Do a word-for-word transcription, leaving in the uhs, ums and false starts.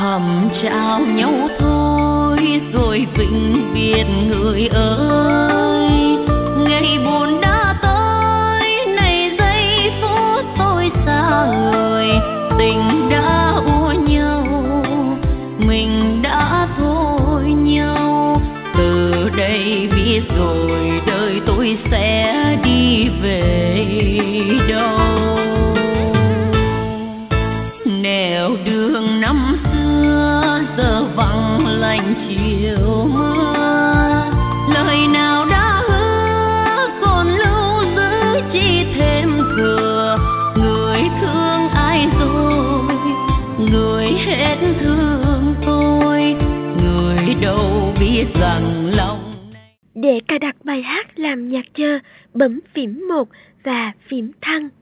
thầm trao nhau thôi rồi vĩnh biệt người ơi. Ngày buồn đã tới, này giây phút tôi xa người, tình đã úa nhau, mình đã thôi nhau. Từ đây biết rồi đời tôi sẽ đi về đâu. Nẻo đường năm xưa giờ vắng lạnh chiều mưa, lời nào đã hứa còn lưu giữ chỉ thêm thừa. Người thương ai rồi, người hết thương tôi, người đâu biết rằng lòng. Để cài đặt bài hát làm nhạc chờ, bấm phím một và phím thăng.